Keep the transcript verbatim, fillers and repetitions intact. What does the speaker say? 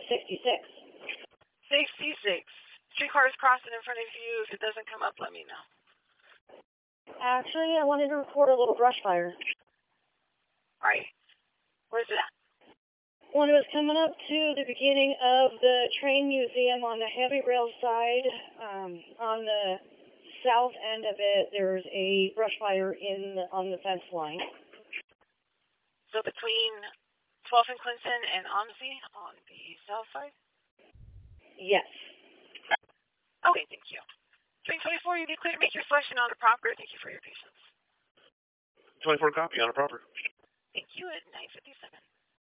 sixty-six. sixty-six. Three cars crossing in front of you. If it doesn't come up, let me know. Actually, I wanted to report a little brush fire. All right. Where's it at? When it was coming up to the beginning of the train museum on the heavy rail side, um, on the south end of it, there's a brush fire in the, on the fence line. So between twelfth and Clinton and Omsey on the south side? Yes. Okay, thank you. three twenty-four, you be clear to make your selection on the proper. Thank you for your patience. twenty-four copy on a proper. Thank you at nine fifty-seven.